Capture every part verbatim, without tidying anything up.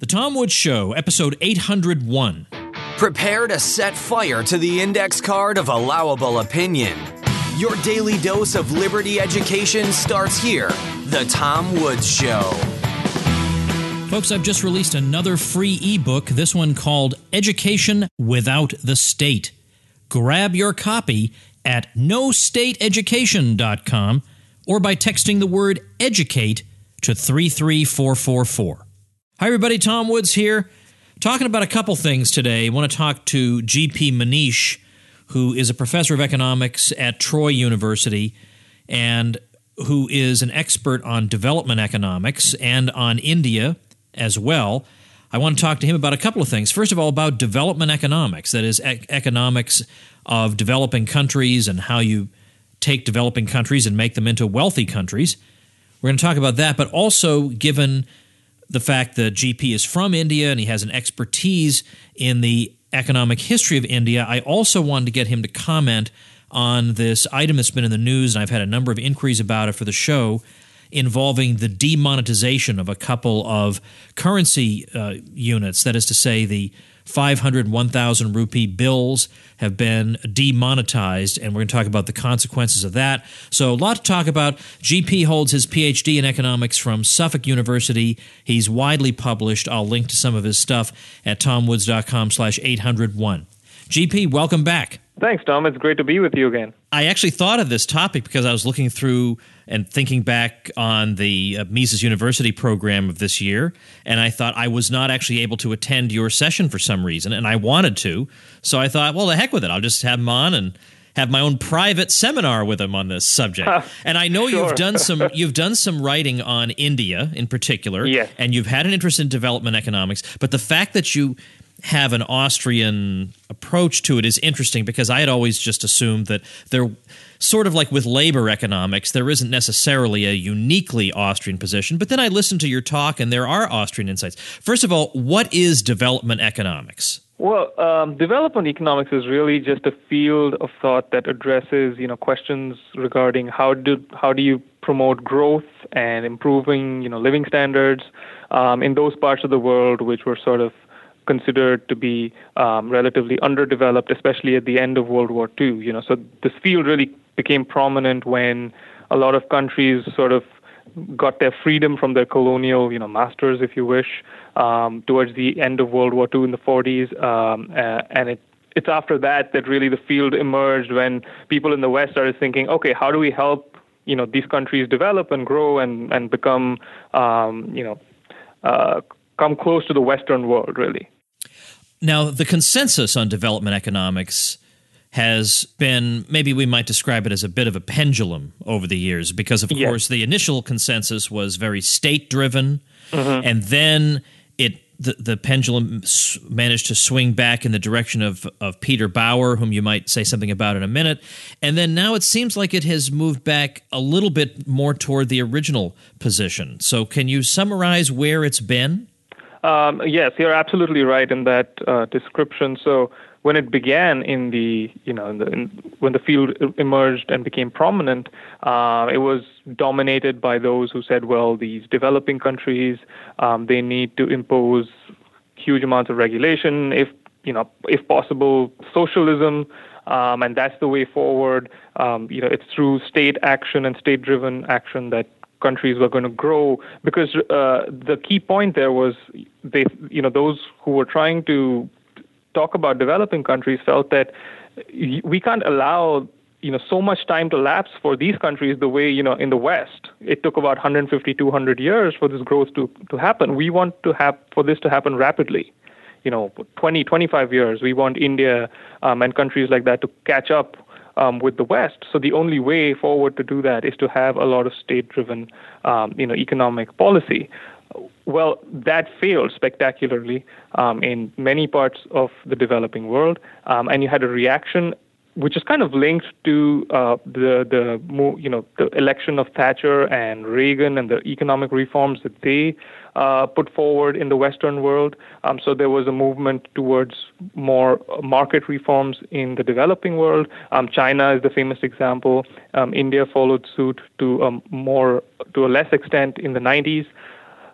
The Tom Woods Show, episode eight hundred one. Prepare to set fire to the index card of allowable opinion. Your daily dose of liberty education starts here. The Tom Woods Show. Folks, I've just released another free ebook, this one called Education Without the State. Grab your copy at no state education dot com or by texting the word EDUCATE to three three four four four. Hi, everybody. Tom Woods here. Talking about a couple things today. I want to talk to G P Manish, who is a professor of economics at Troy University and who is an expert on development economics and on India as well. I want to talk to him about a couple of things. First of all, about development economics, that is, e- economics of developing countries and how you take developing countries and make them into wealthy countries. We're going to talk about that, but also given the fact that G P is from India and he has an expertise in the economic history of India, I also wanted to get him to comment on this item that's been in the news, and I've had a number of inquiries about it for the show, involving the demonetization of a couple of currency uh, units. That is to say, the five hundred, one thousand rupee bills have been demonetized, and we're going to talk about the consequences of that. So a lot to talk about. G P holds his P H D in economics from Suffolk University. He's widely published. I'll link to some of his stuff at tomwoods.com slash 801. G P, welcome back. Thanks, Tom. It's great to be with you again. I actually thought of this topic because I was looking through and thinking back on the uh, Mises University program of this year, and I thought I was not actually able to attend your session for some reason, and I wanted to. So I thought, well, the heck with it. I'll just have him on and have my own private seminar with him on this subject. And I know Sure. you've done some you've done some writing on India in particular, Yes. and you've had an interest in development economics, but the fact that you have an Austrian approach to it is interesting, because I had always just assumed that there, sort of like with labor economics, there isn't necessarily a uniquely Austrian position. But then I listened to your talk, and there are Austrian insights. First of all, what is development economics? Well, um, development economics is really just a field of thought that addresses, you know, questions regarding how do how do you promote growth and improving, you know, living standards um, in those parts of the world which were sort of considered to be um, relatively underdeveloped, especially at the end of World War Two. You know, so this field really became prominent when a lot of countries sort of got their freedom from their colonial, you know, masters, if you wish, um, towards the end of World War Two in the forties, um, uh, and it. It's after that that really the field emerged, when people in the West started thinking, okay, how do we help, you know, these countries develop and grow and and become, um, you know, uh, come close to the Western world, really. Now, the consensus on development economics has been, maybe we might describe it as a bit of a pendulum over the years, because, of Yes. course, the initial consensus was very state-driven, Mm-hmm. and then it the, the pendulum s- managed to swing back in the direction of, of Peter Bauer, whom you might say something about in a minute, and then now it seems like it has moved back a little bit more toward the original position. So can you summarize where it's been? Um, yes, you're absolutely right in that uh, description. So when it began in the, you know, in the, in, when the field emerged and became prominent, uh, it was dominated by those who said, well, these developing countries, um, they need to impose huge amounts of regulation, if, you know, if possible, socialism, um, and that's the way forward. Um, you know, it's through state action and state-driven action that countries were going to grow, because uh, the key point there was they, you know, those who were trying to talk about developing countries felt that we can't allow, you know, so much time to lapse for these countries the way, you know, in the West, it took about one hundred fifty, two hundred years for this growth to, to happen. We want to have for this to happen rapidly, you know, twenty, twenty-five years. We want India um, and countries like that to catch up Um, with the West. So the only way forward to do that is to have a lot of state-driven, um, you know, economic policy. Well, that failed spectacularly um, in many parts of the developing world, um, and you had a reaction which is kind of linked to uh, the the you know the election of Thatcher and Reagan and the economic reforms that they uh, put forward in the Western world. Um, so there was a movement towards more market reforms in the developing world. Um, China is the famous example. Um, India followed suit to um, more to a less extent in the nineties.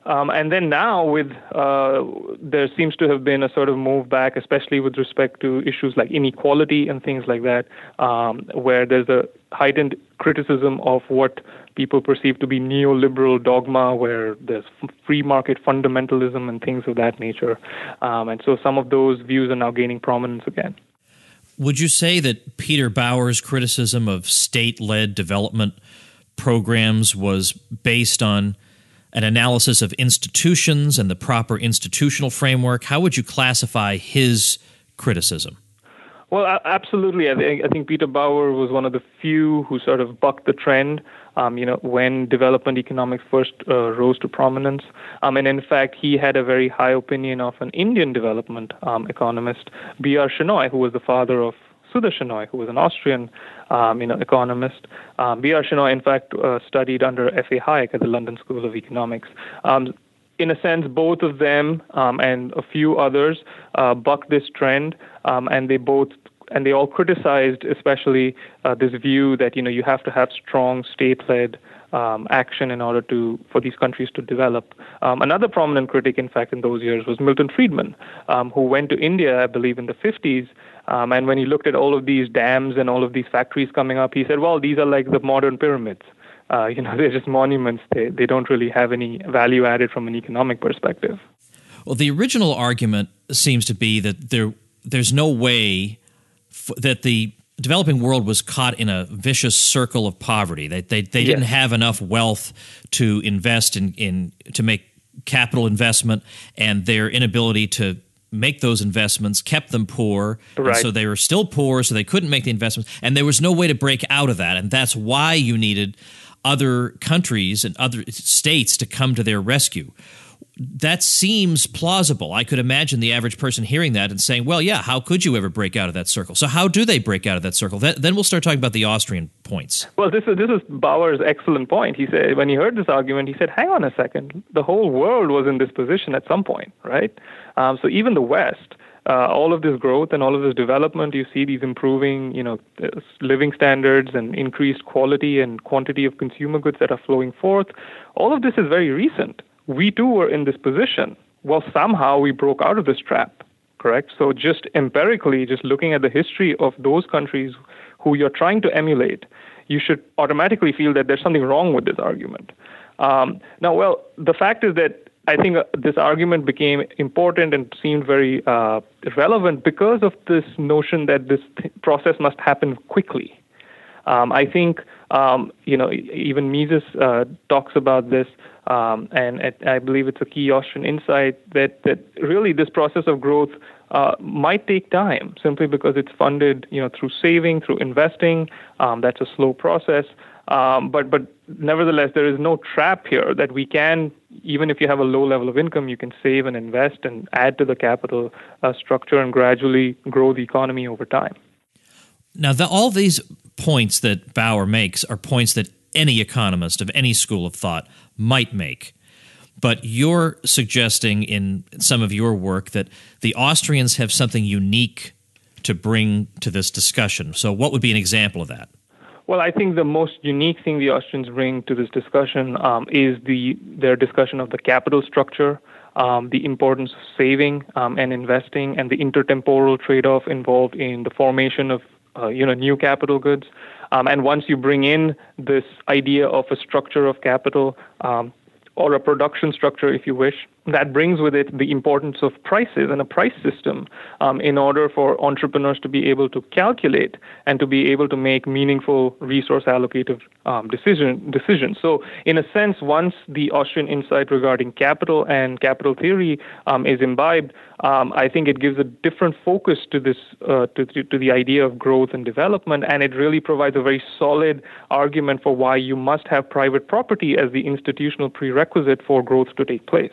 Um, and then now, with uh, there seems to have been a sort of move back, especially with respect to issues like inequality and things like that, um, where there's a heightened criticism of what people perceive to be neoliberal dogma, where there's free market fundamentalism and things of that nature. Um, and so some of those views are now gaining prominence again. Would you say that Peter Bauer's criticism of state-led development programs was based on an analysis of institutions and the proper institutional framework? How would you classify his criticism? Well, absolutely. I think, I think Peter Bauer was one of the few who sort of bucked the trend, um, you know, when development economics first uh, rose to prominence. Um, and in fact, he had a very high opinion of an Indian development um, economist, B R Shenoy, who was the father of Sudha Shenoy, who was an Austrian um, you know, economist. Um, B R Shenoy, in fact, uh, studied under F A Hayek at the London School of Economics. Um, in a sense, both of them um, and a few others uh, bucked this trend, um, and they both and they all criticized, especially uh, this view that you know you have to have strong state-led um, action in order to for these countries to develop. Um, another prominent critic, in fact, in those years was Milton Friedman, um, who went to India, I believe, in the fifties. Um, and when he looked at all of these dams and all of these factories coming up, he said, well, these are like the modern pyramids. Uh, you know, they're just monuments. They, they don't really have any value added from an economic perspective. Well, the original argument seems to be that there there's no way f- that the developing world was caught in a vicious circle of poverty. They they, they didn't yes. have enough wealth to invest in, in to make capital investment, and their inability to make those investments kept them poor. Right. And so they were still poor, so they couldn't make the investments, and there was no way to break out of that. And that's why you needed other countries and other states to come to their rescue. That seems plausible. I could imagine the average person hearing that and saying, well, yeah, how could you ever break out of that circle? So how do they break out of that circle? That, then we'll start talking about the Austrian points. Well, this is this is Bauer's excellent point. He said, when he heard this argument, he said, hang on a second. The whole world was in this position at some point, right? Um, so even the West, uh, all of this growth and all of this development, you see these improving, you know, living standards and increased quality and quantity of consumer goods that are flowing forth. All of this is very recent. We too were in this position. Well, somehow we broke out of this trap, correct? So just empirically, just looking at the history of those countries who you're trying to emulate, you should automatically feel that there's something wrong with this argument. Um, now, well, the fact is that I think this argument became important and seemed very uh, relevant because of this notion that this th- process must happen quickly. Um, I think, um, you know, even Mises uh, talks about this, um, and it, I believe it's a key Austrian insight that, that really this process of growth uh, might take time simply because it's funded, you know, through saving, through investing. Um, that's a slow process. Um, but but nevertheless, there is no trap here that we can, even if you have a low level of income, you can save and invest and add to the capital uh, structure and gradually grow the economy over time. Now, the, all these points that Bauer makes are points that any economist of any school of thought might make. But you're suggesting in some of your work that the Austrians have something unique to bring to this discussion. So what would be an example of that? Well, I think the most unique thing the Austrians bring to this discussion um, is the their discussion of the capital structure, um, the importance of saving um, and investing, and the intertemporal trade-off involved in the formation of uh, you know new capital goods. Um, and once you bring in this idea of a structure of capital, um, or a production structure, if you wish, that brings with it the importance of prices and a price system um, in order for entrepreneurs to be able to calculate and to be able to make meaningful resource allocative um, decision, decisions. So in a sense, once the Austrian insight regarding capital and capital theory um, is imbibed, um, I think it gives a different focus to this, uh, to, to, to the idea of growth and development, and it really provides a very solid argument for why you must have private property as the institutional prerequisite for growth to take place.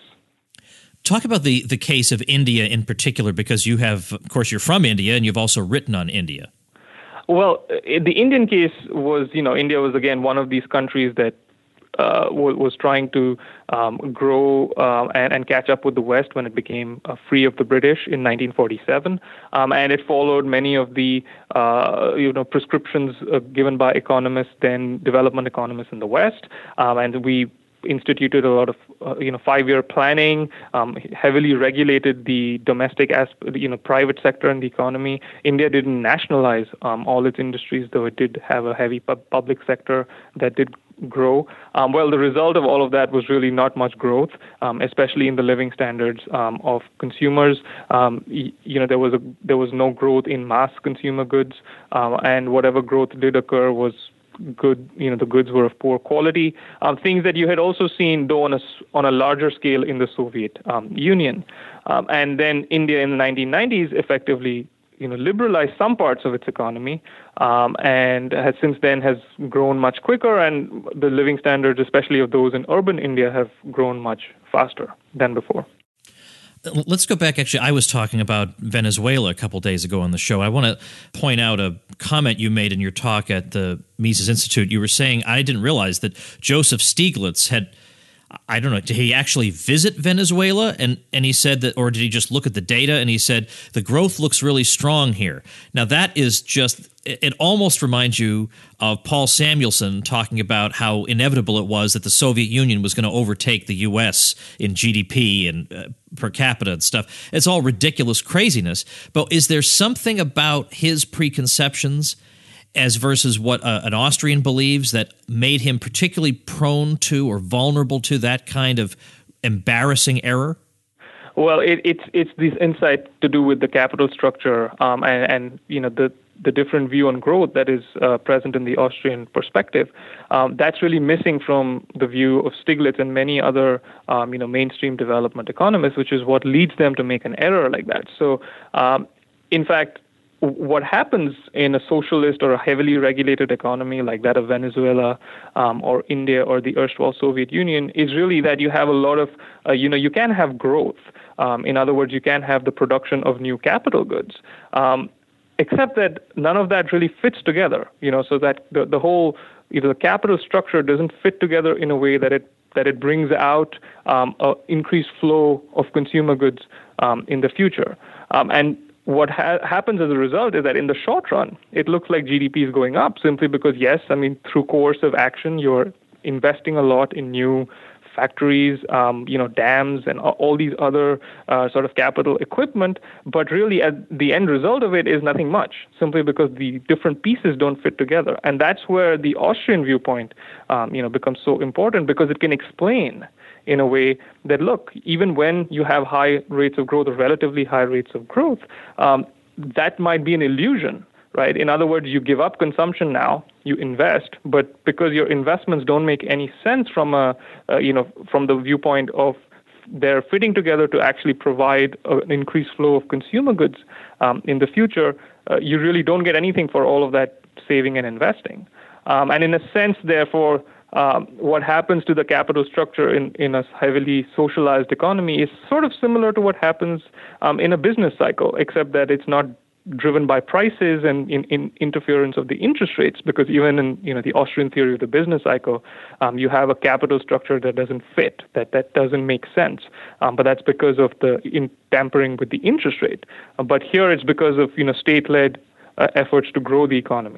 Talk about the, the case of India in particular, because you have, of course, you're from India and you've also written on India. Well, the Indian case was, you know, India was, again, one of these countries that uh, was trying to um, grow uh, and, and catch up with the West when it became uh, free of the British in nineteen forty-seven. Um, and it followed many of the, uh, you know, prescriptions uh, given by economists, then development economists in the West. Um, and we instituted a lot of uh, you know five-year planning, um, heavily regulated the domestic asp- you know private sector in the economy. India didn't nationalize um, all its industries, though it did have a heavy pu- public sector that did grow. Um, well, the result of all of that was really not much growth, um, especially in the living standards um, of consumers. Um, y- you know, there was a there was no growth in mass consumer goods, um, and whatever growth did occur was good. You know, the goods were of poor quality. Um, things that you had also seen, though, on a on a larger scale in the Soviet um, Union, um, and then India in the nineteen nineties effectively, you know, liberalized some parts of its economy, um, and has since then has grown much quicker, and the living standards, especially of those in urban India, have grown much faster than before. Let's go back. Actually, I was talking about Venezuela a couple days ago on the show. I want to point out a comment you made in your talk at the Mises Institute. You were saying, I didn't realize that Joseph Stiglitz had, I don't know, did he actually visit Venezuela? And and he said that, or did he just look at the data and he said, the growth looks really strong here. Now that is just, it almost reminds you of Paul Samuelson talking about how inevitable it was that the Soviet Union was going to overtake the U S in G D P and uh, per capita and stuff. It's all ridiculous craziness. But is there something about his preconceptions as versus what uh, an Austrian believes that made him particularly prone to or vulnerable to that kind of embarrassing error? Well, it, it's it's this insight to do with the capital structure um, and, and you know the the different view on growth that is uh, present in the Austrian perspective. Um, that's really missing from the view of Stiglitz and many other um, you know mainstream development economists, which is what leads them to make an error like that. So, um, in fact, what happens in a socialist or a heavily regulated economy like that of Venezuela um, or India or the erstwhile Soviet Union is really that you have a lot of, uh, you know, you can have growth. Um, in other words, you can have the production of new capital goods, um, except that none of that really fits together, you know, so that the, the whole, you know, the capital structure doesn't fit together in a way that it that it brings out um, an increased flow of consumer goods um, in the future. Um, and What ha- happens as a result is that in the short run, it looks like G D P is going up simply because, yes, I mean, through coercive action, you're investing a lot in new factories, um, you know, dams, and all these other uh, sort of capital equipment. But really, at the end result of it is nothing much, simply because the different pieces don't fit together. And that's where the Austrian viewpoint, um, you know, becomes so important, because it can explain in a way that, look, even when you have high rates of growth or relatively high rates of growth, um, that might be an illusion, right? In other words, you give up consumption now, you invest, but because your investments don't make any sense from a, uh, you know, from the viewpoint of they're fitting together to actually provide an increased flow of consumer goods um, in the future, uh, you really don't get anything for all of that saving and investing. Um, and in a sense, therefore, Um, what happens to the capital structure in, in a heavily socialized economy is sort of similar to what happens um, in a business cycle, except that it's not driven by prices and in, in interference of the interest rates, because even in you know the Austrian theory of the business cycle, um, you have a capital structure that doesn't fit, that, that doesn't make sense. Um, but that's because of the in tampering with the interest rate. Uh, but here it's because of you know state-led uh, efforts to grow the economy.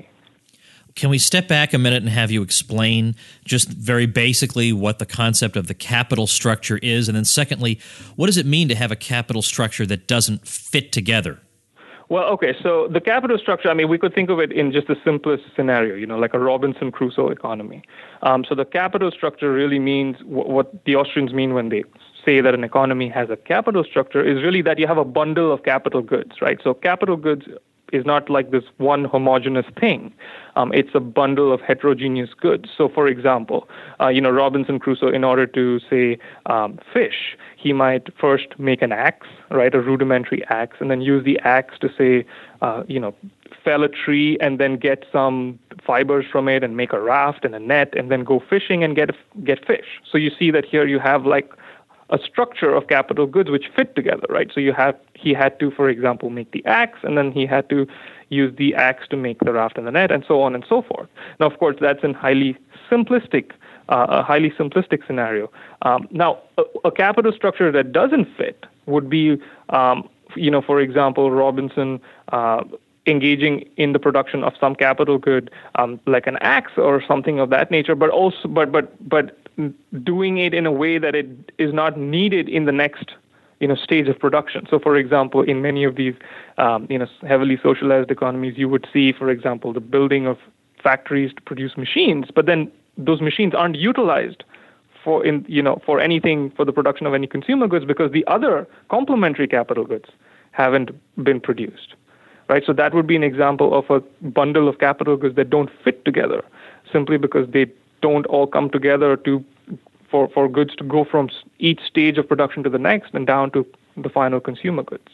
Can we step back a minute and have you explain just very basically what the concept of the capital structure is? And then secondly, what does it mean to have a capital structure that doesn't fit together? Well, okay, so the capital structure, I mean, we could think of it in just the simplest scenario, you know, like a Robinson Crusoe economy. Um, so the capital structure really means w- what the Austrians mean when they say that an economy has a capital structure is really that you have a bundle of capital goods, right? So capital goods is not like this one homogeneous thing. Um, it's a bundle of heterogeneous goods. So, for example, uh, you know, Robinson Crusoe, in order to, say, um, fish, he might first make an axe, right, a rudimentary axe, and then use the axe to, say, uh, you know, fell a tree and then get some fibers from it and make a raft and a net and then go fishing and get get fish. So you see that here you have like a structure of capital goods which fit together, right? So you have he had to, for example, make the axe, and then he had to use the axe to make the raft and the net, and so on and so forth. Now, of course, that's a highly simplistic, uh, a highly simplistic scenario. Um, now, a, a capital structure that doesn't fit would be, um, you know, for example, Robinson uh, engaging in the production of some capital good, um, like an axe or something of that nature, but also, but but but doing it in a way that it is not needed in the next you know, stage of production. So, for example, in many of these, um, you know, heavily socialized economies, you would see, for example, the building of factories to produce machines, but then those machines aren't utilized for, in, you know, for anything, for the production of any consumer goods, because the other complementary capital goods haven't been produced, right? So that would be an example of a bundle of capital goods that don't fit together, simply because they don't all come together to for, for goods to go from each stage of production to the next and down to the final consumer goods.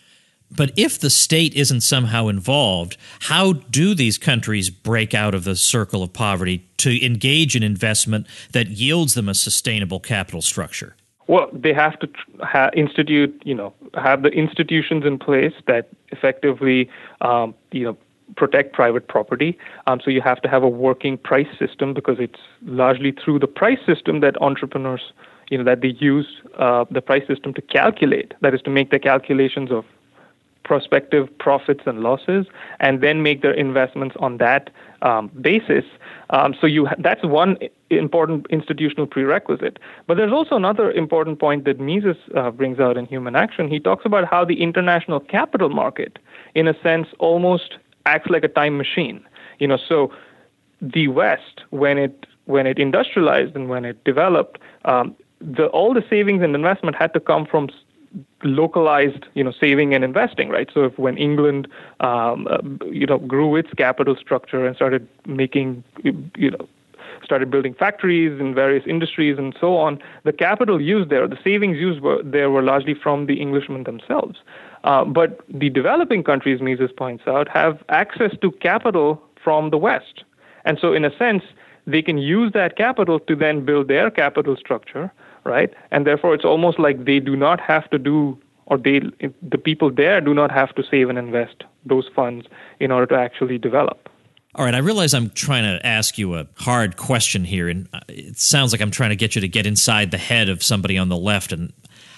But if the state isn't somehow involved, how do these countries break out of the circle of poverty to engage in investment that yields them a sustainable capital structure? Well, they have to ha- institute, you know, have the institutions in place that effectively, um, you know, protect private property. Um, so you have to have a working price system, because it's largely through the price system that entrepreneurs, you know, that they use uh, the price system to calculate. That is, to make the calculations of prospective profits and losses, and then make their investments on that um, basis. Um, so you ha- that's one important institutional prerequisite. But there's also another important point that Mises uh, brings out in Human Action. He talks about how the international capital market, in a sense, almost acts like a time machine. You know, so the West, when it when it industrialized and when it developed, um, the all the savings and investment had to come from localized, you know, saving and investing, right? So if when England, um, uh, you know, grew its capital structure and started making, you know, started building factories in various industries and so on, the capital used there, the savings used were, there were largely from the Englishmen themselves. Uh, but the developing countries, Mises points out, have access to capital from the West. And so in a sense, they can use that capital to then build their capital structure, right? And therefore, it's almost like they do not have to do, or they, the people there do not have to save and invest those funds in order to actually develop. All right, I realize I'm trying to ask you a hard question here, and it sounds like I'm trying to get you to get inside the head of somebody on the left, and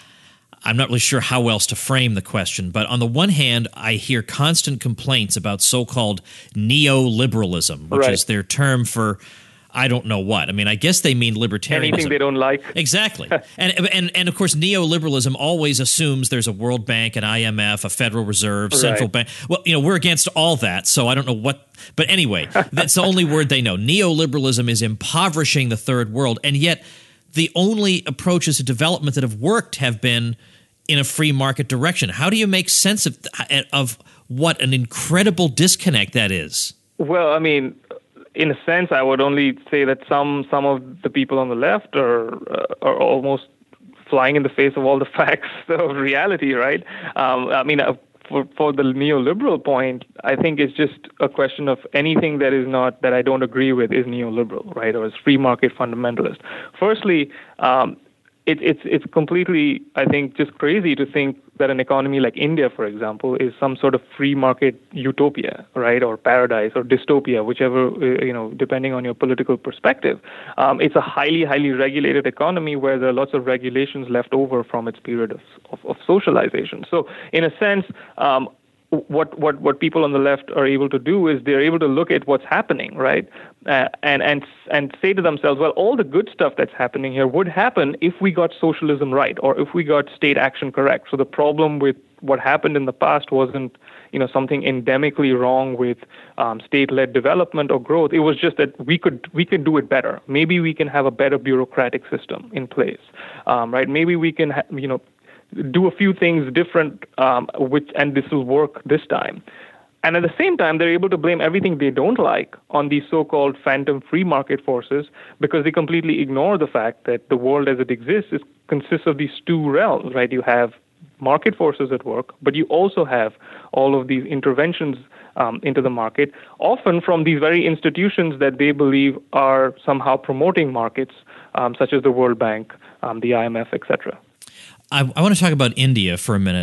I'm not really sure how else to frame the question. But on the one hand, I hear constant complaints about so-called neoliberalism, which right. is their term for I don't know what. I mean, I guess they mean libertarianism. Anything they don't like. Exactly. and, and, and of course, neoliberalism always assumes there's a World Bank, an I M F, a Federal Reserve, central right. bank. Well, you know, we're against all that, so I don't know what. But anyway, that's the only word they know. Neoliberalism is impoverishing the third world, and yet the only approaches to development that have worked have been in a free market direction. How do you make sense of of what an incredible disconnect that is? Well, I mean, in a sense, I would only say that some some of the people on the left are uh, are almost flying in the face of all the facts of reality, right? Um, I mean, uh, for for the neoliberal point, I think it's just a question of anything that is not that I don't agree with is neoliberal, right, or is free market fundamentalist. Firstly, um, it, it's it's completely, I think, just crazy to think that an economy like India, for example, is some sort of free market utopia, right, or paradise or dystopia, whichever, uh, you know, depending on your political perspective. Um, it's a highly, highly regulated economy where there are lots of regulations left over from its period of, of, of socialization. So, in a sense, um, what what what people on the left are able to do is they're able to look at what's happening, right, uh, and and and say to themselves, well, all the good stuff that's happening here would happen if we got socialism right, or if we got state action correct. So the problem with what happened in the past wasn't, you know, something endemically wrong with um, state-led development or growth. It was just that we could we could do it better. Maybe we can have a better bureaucratic system in place, um, right? Maybe we can, ha- you know. do a few things different, um, which and this will work this time. And at the same time, they're able to blame everything they don't like on these so-called phantom free market forces, because they completely ignore the fact that the world as it exists is, consists of these two realms, right? You have market forces at work, but you also have all of these interventions um, into the market, often from these very institutions that they believe are somehow promoting markets, um, such as the World Bank, um, the I M F, et cetera. I, I want to talk about India for a minute.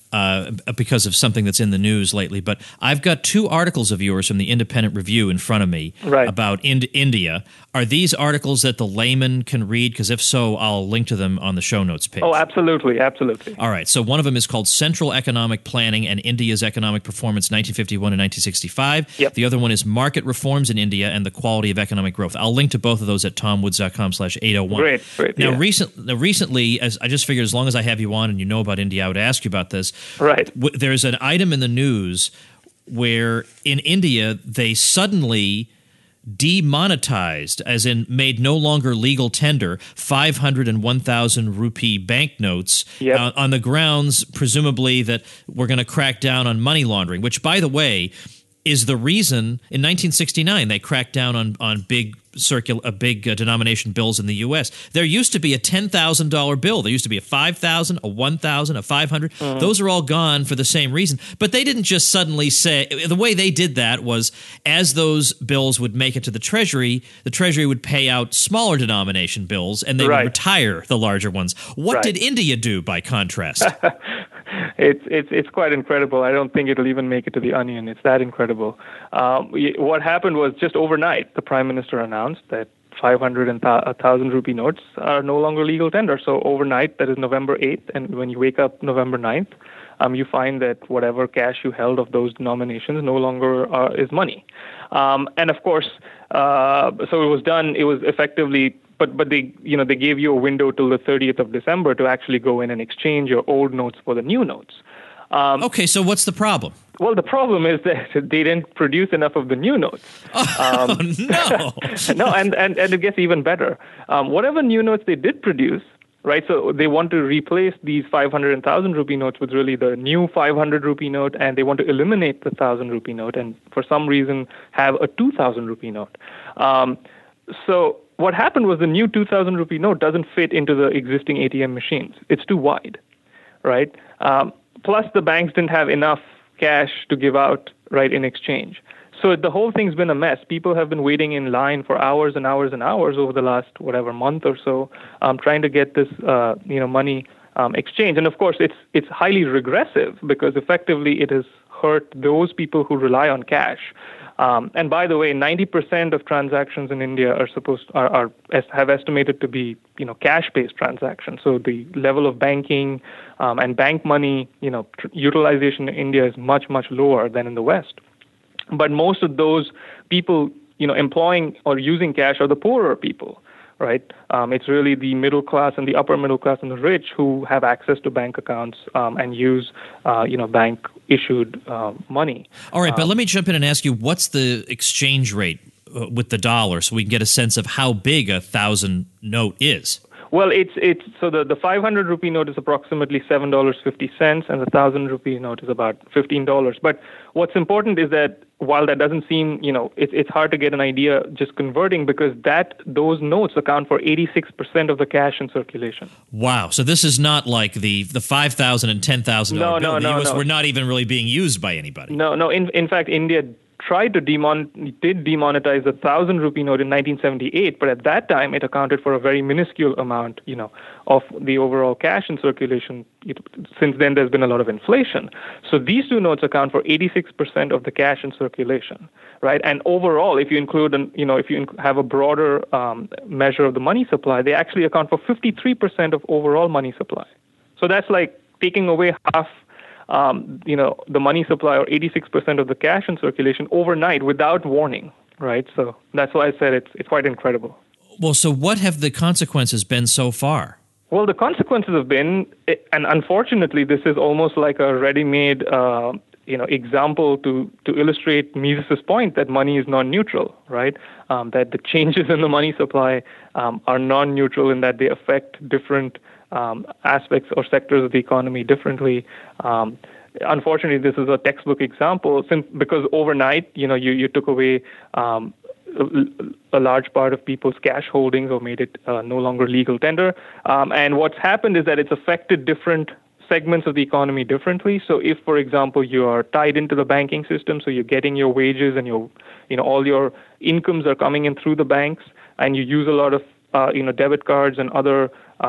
uh, because of something that's in the news lately. But I've got two articles of yours from the Independent Review in front of me right. about in- India. Are these articles that the layman can read? Because if so, I'll link to them on the show notes page. Oh, absolutely, absolutely. All right. So one of them is called Central Economic Planning and India's Economic Performance nineteen fifty-one to nineteen sixty-five. Yep. The other one is Market Reforms in India and the Quality of Economic Growth. I'll link to both of those at tomwoods.com slash 801. Great, great. Now, yeah. recent, now, recently, as I just figured as long as I have you on and you know about India, I would ask you about this. Right. W- there's an item in the news where in India they suddenly demonetized, as in made no longer legal tender, five hundred and one thousand rupee banknotes yep. uh, on the grounds, presumably, that we're going to crack down on money laundering, which, by the way, is the reason in nineteen sixty-nine they cracked down on, on big circul- uh, big uh, denomination bills in the U S. There used to be a ten thousand dollars bill. There used to be a five thousand dollars, a one thousand dollars, a five hundred dollars. Mm-hmm. Those are all gone for the same reason. But they didn't just suddenly say – the way they did that was as those bills would make it to the Treasury, the Treasury would pay out smaller denomination bills and they right. would retire the larger ones. What right. did India do by contrast? It's it's it's quite incredible. I don't think it'll even make it to the Onion. It's that incredible. Um, what happened was just overnight, the Prime Minister announced that five hundred and one thousand rupee notes are no longer legal tender. So overnight, that is November eighth, and when you wake up November ninth, um, you find that whatever cash you held of those denominations no longer uh, is money. Um, and of course, uh, so it was done. It was effectively. But but they you know they gave you a window till the thirtieth of December to actually go in and exchange your old notes for the new notes. Um, okay, so what's the problem? Well, the problem is that they didn't produce enough of the new notes. Oh, um, no. no, and, and, and it gets even better. Um, whatever new notes they did produce, right, so they want to replace these five hundred and one thousand rupee notes with really the new five hundred rupee note, and they want to eliminate the one thousand rupee note and for some reason have a two thousand rupee note. Um, so what happened was the new two thousand rupee note doesn't fit into the existing A T M machines. It's too wide, right? Um, plus, the banks didn't have enough cash to give out, right, in exchange. So the whole thing's been a mess. People have been waiting in line for hours and hours and hours over the last, whatever, month or so, um, trying to get this, uh, you know, money um, exchanged. And, of course, it's it's highly regressive because effectively it has hurt those people who rely on cash. Um, and by the way, ninety percent of transactions in India are supposed are, are have estimated to be, you know, cash-based transactions. So the level of banking um, and bank money, you know, tr- utilization in India is much much lower than in the West. But most of those people, you know, employing or using cash are the poorer people, right? Um, it's really the middle class and the upper middle class and the rich who have access to bank accounts um, and use, uh, you know, bank-issued uh, money. All right, but um, let me jump in and ask you, what's the exchange rate uh, with the dollar so we can get a sense of how big a thousand note is? Well, it's it's so the, the five hundred rupee note is approximately seven dollars and fifty cents, and the one thousand rupee note is about fifteen dollars. But what's important is that while that doesn't seem, you know, it's it's hard to get an idea just converting because that those notes account for eighty-six percent of the cash in circulation. Wow. So this is not like the the five thousand dollars and ten thousand dollars no, bill. No, in the no, U S no. were not even really being used by anybody. No, no. In in fact, India tried to demon did demonetize the thousand rupee note in nineteen seventy-eight, but at that time it accounted for a very minuscule amount, you know, of the overall cash in circulation. It, since then, there's been a lot of inflation. So these two notes account for eighty-six percent of the cash in circulation, right? And overall, if you include, an, you know, if you have a broader um, measure of the money supply, they actually account for fifty-three percent of overall money supply. So that's like taking away half. Um, you know, the money supply or eighty-six percent of the cash in circulation overnight without warning, right? So that's why I said it's it's quite incredible. Well, so what have the consequences been so far? Well, the consequences have been, and unfortunately, this is almost like a ready-made, uh, you know, example to to illustrate Mises's point that money is non-neutral, right? Um, that the changes in the money supply um, are non-neutral in that they affect different Um, aspects or sectors of the economy differently. Um, unfortunately, this is a textbook example sim- because overnight, you know, you, you took away um, a, a large part of people's cash holdings or made it uh, no longer legal tender. Um, and what's happened is that it's affected different segments of the economy differently. So if, for example, you are tied into the banking system, so you're getting your wages and your, you know, all your incomes are coming in through the banks, and you use a lot of, uh, you know, debit cards and other um,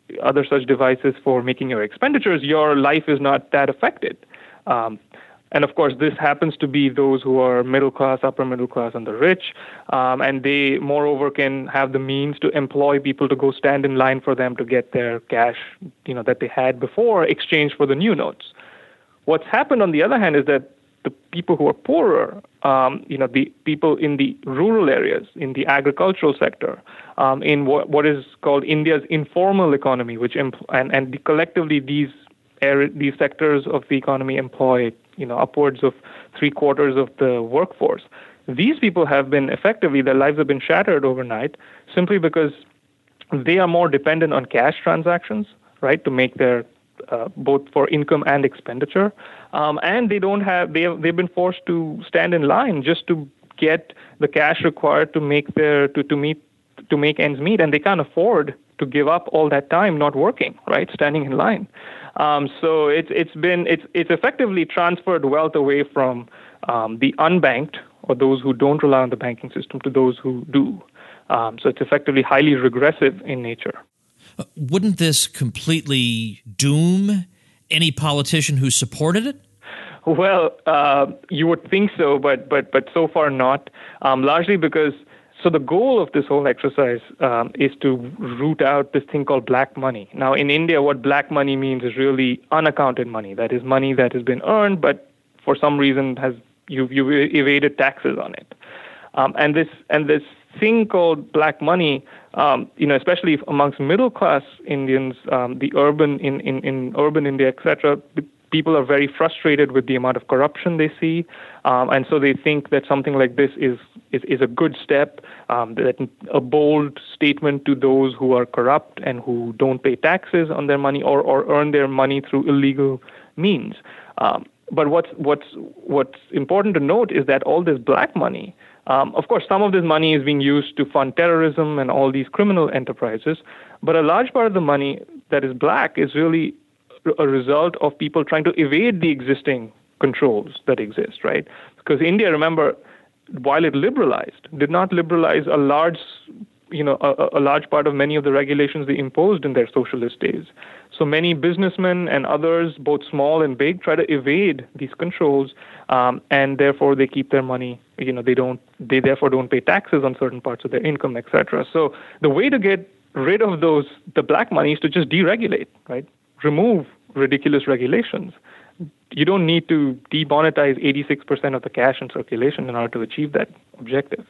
other such devices for making your expenditures, your life is not that affected. Um, and of course, this happens to be those who are middle class, upper middle class, and the rich. Um, and they, moreover, can have the means to employ people to go stand in line for them to get their cash, you know, that they had before, exchanged for the new notes. What's happened, on the other hand, is that the people who are poorer, um, you know, the people in the rural areas, in the agricultural sector, um, in what, what is called India's informal economy, which empl- and and the, collectively these area, these sectors of the economy employ, you know, upwards of three quarters of the workforce. These people have been effectively, their lives have been shattered overnight, simply because they are more dependent on cash transactions, right, to make their Uh, both for income and expenditure, um, and they don't have they have, they've been forced to stand in line just to get the cash required to make their to, to meet to make ends meet, and they can't afford to give up all that time not working, right, standing in line. Um, so it's it's been it's it's effectively transferred wealth away from um, the unbanked, or those who don't rely on the banking system, to those who do. Um, so it's effectively highly regressive in nature. Wouldn't this completely doom any politician who supported it? Well, uh, you would think so, but but but so far not. Um, largely because so the goal of this whole exercise um, is to root out this thing called black money. Now, in India, what black money means is really unaccounted money. That is money that has been earned, but for some reason has you've you've evaded taxes on it. Um, and this and this thing called black money, um, you know, especially amongst middle class Indians, um, the urban in, in, in urban India, et cetera, people are very frustrated with the amount of corruption they see, um, and so they think that something like this is is, is a good step, um, that a bold statement to those who are corrupt and who don't pay taxes on their money or, or earn their money through illegal means. Um, but what's what's what's important to note is that all this black money. Um, of course, some of this money is being used to fund terrorism and all these criminal enterprises, but a large part of the money that is black is really a result of people trying to evade the existing controls that exist, right? Because India, remember, while it liberalized, did not liberalize a large, you know, a, a large part of many of the regulations they imposed in their socialist days. So many businessmen and others, both small and big, try to evade these controls, um, and therefore they keep their money. You know, they don't. They therefore don't pay taxes on certain parts of their income, et cetera. So the way to get rid of those, the black money, is to just deregulate, right? Remove ridiculous regulations. You don't need to demonetize eighty-six percent of the cash in circulation in order to achieve that objective.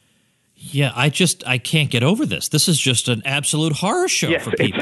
Yeah, I just I can't get over this. This is just an absolute horror show yes, for people.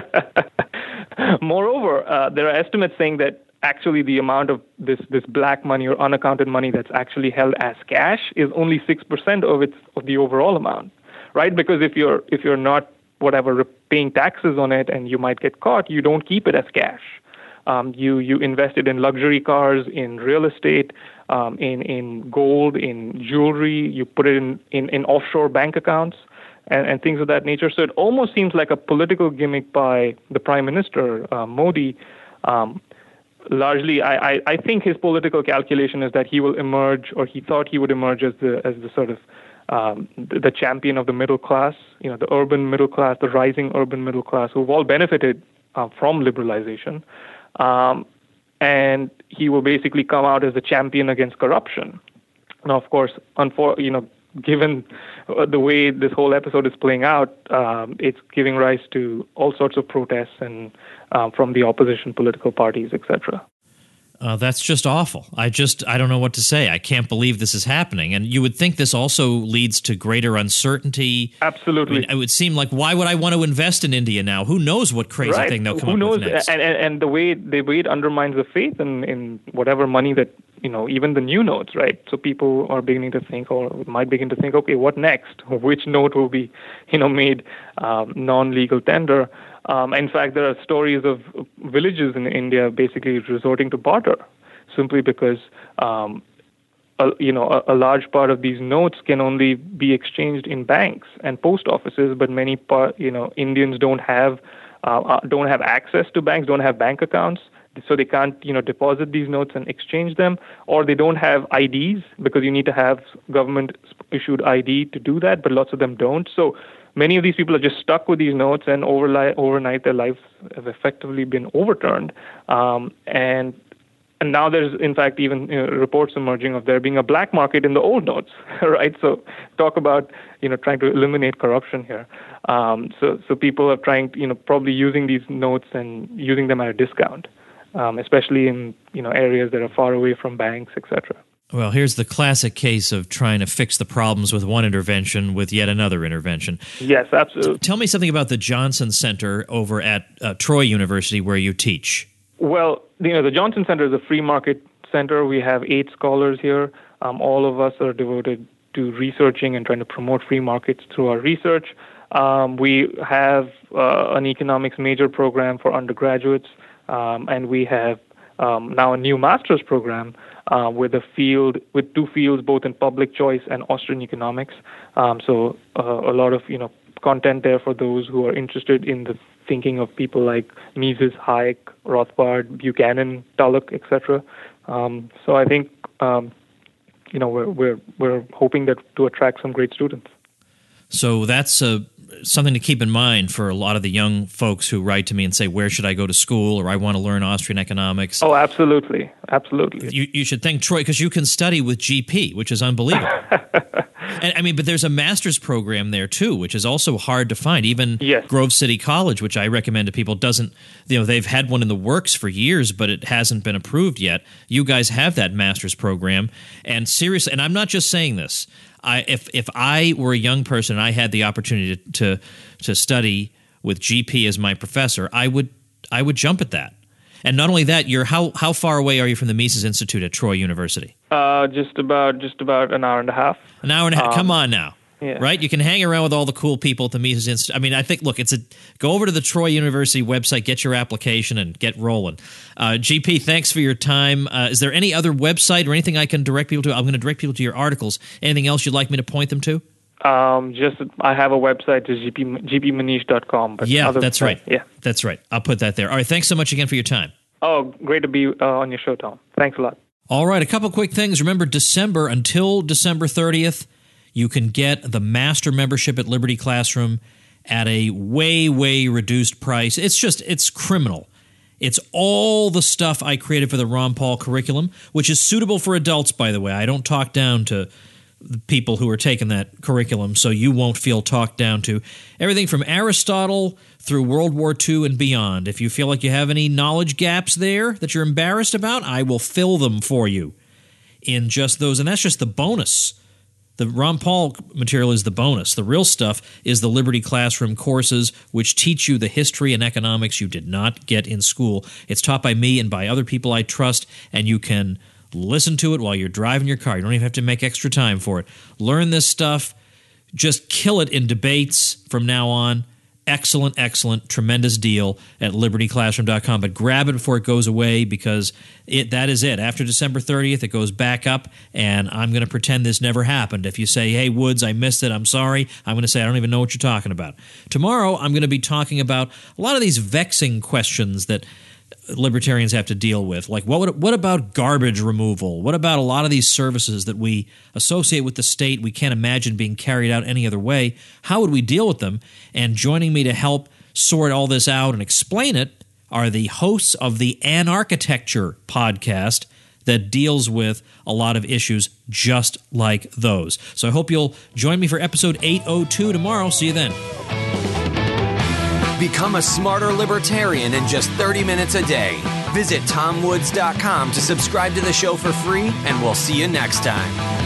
Moreover, uh, there are estimates saying that actually the amount of this, this black money or unaccounted money that's actually held as cash is only six percent of its of the overall amount, right? Because if you're if you're not whatever paying taxes on it and you might get caught, you don't keep it as cash. Um, you you invested in luxury cars, in real estate, um, in in gold, in jewelry. You put it in, in, in offshore bank accounts and, and things of that nature. So it almost seems like a political gimmick by the Prime Minister, uh, Modi. Um, largely, I, I, I think his political calculation is that he will emerge, or he thought he would emerge as the as the sort of um, the, the champion of the middle class, you know, the urban middle class, the rising urban middle class, who've all benefited uh, from liberalization. Um, and he will basically come out as a champion against corruption. Now, of course, unfor- you know, given the way this whole episode is playing out, um, it's giving rise to all sorts of protests and um, from the opposition political parties, et cetera. Uh, that's just awful. I just, I don't know what to say. I can't believe this is happening. And you would think this also leads to greater uncertainty. Absolutely. I mean, it would seem like, why would I want to invest in India now? Who knows what crazy right. thing they'll come Who up knows? with next? And, and, and the way, the way it undermines the faith in, in whatever money that, you know, even the new notes, right? So people are beginning to think, or might begin to think, okay, what next? Which note will be, you know, made um, non-legal tender? Um, in fact, there are stories of villages in India basically resorting to barter, simply because, um, a, you know, a, a large part of these notes can only be exchanged in banks and post offices, but many, par- you know, Indians don't have uh, don't have access to banks, don't have bank accounts, so they can't, you know, deposit these notes and exchange them, or they don't have I Ds because you need to have government-issued I D to do that, but lots of them don't. So many of these people are just stuck with these notes, and overli- overnight their lives have effectively been overturned. Um, and and now there's, in fact, even you know, reports emerging of there being a black market in the old notes, right? So talk about, you know, trying to eliminate corruption here. Um, so so people are trying, you know, probably using these notes and using them at a discount, um, especially in, you know, areas that are far away from banks, et cetera. Well, here's the classic case of trying to fix the problems with one intervention with yet another intervention. Yes, absolutely. Tell me something about the Johnson Center over at uh, Troy University where you teach. Well, you know, the Johnson Center is a free market center. We have eight scholars here. Um, all of us are devoted to researching and trying to promote free markets through our research. Um, we have uh, an economics major program for undergraduates, um, and we have um, now a new master's program uh, with a field, with two fields, both in public choice and Austrian economics. Um, so uh, a lot of, you know, content there for those who are interested in the thinking of people like Mises, Hayek, Rothbard, Buchanan, Tullock, et cetera. Um, so I think um, you know we're we're we're hoping that to attract some great students. So that's uh, something to keep in mind for a lot of the young folks who write to me and say, "Where should I go to school?" or "I want to learn Austrian economics." Oh, absolutely, absolutely. You you should thank Troy because you can study with G P, which is unbelievable. And, I mean, but there's a master's program there too, which is also hard to find. Even yes. Grove City College, which I recommend to people, doesn't, you know, they've had one in the works for years, but it hasn't been approved yet. You guys have that master's program. And seriously, and I'm not just saying this. I, if if I were a young person and I had the opportunity to, to to study with G P as my professor, I would I would jump at that. And not only that, you're how how far away are you from the Mises Institute at Troy University? Uh, just about just about an hour and a half. An hour and a half. Um, Come on now. Yeah. Right? You can hang around with all the cool people at the Mises Institute. I mean, I think, look, it's a go over to the Troy University website, get your application, and get rolling. Uh, G P, thanks for your time. Uh, is there any other website or anything I can direct people to? I'm going to direct people to your articles. Anything else you'd like me to point them to? Um, just I have a website, just g p g p manish dot com. But yeah, that's right. Yeah, that's right. I'll put that there. All right, thanks so much again for your time. Oh, great to be uh, on your show, Tom. Thanks a lot. All right, a couple quick things. Remember, December, until December thirtieth, you can get the master membership at Liberty Classroom at a way, way reduced price. It's just, it's criminal. It's all the stuff I created for the Ron Paul curriculum, which is suitable for adults, by the way. I don't talk down to the people who are taking that curriculum, so you won't feel talked down to. Everything from Aristotle through World War Two and beyond. If you feel like you have any knowledge gaps there that you're embarrassed about, I will fill them for you in just those. And that's just the bonus. The Ron Paul material is the bonus. The real stuff is the Liberty Classroom courses, which teach you the history and economics you did not get in school. It's taught by me and by other people I trust, and you can listen to it while you're driving your car. You don't even have to make extra time for it. Learn this stuff. Just kill it in debates from now on. Excellent, excellent, tremendous deal at liberty classroom dot com. But grab it before it goes away, because it that is it. After December thirtieth, it goes back up, and I'm going to pretend this never happened. If you say, hey, Woods, I missed it, I'm sorry, I'm going to say I don't even know what you're talking about. Tomorrow, I'm going to be talking about a lot of these vexing questions that libertarians have to deal with. Like, what would, what about garbage removal? What about a lot of these services that we associate with the state we can't imagine being carried out any other way? How would we deal with them? And joining me to help sort all this out and explain it are the hosts of the Anarchitecture podcast that deals with a lot of issues just like those. So I hope you'll join me for episode eight oh two tomorrow. See you then. Become a smarter libertarian in just thirty minutes a day. Visit tom woods dot com to subscribe to the show for free, and we'll see you next time.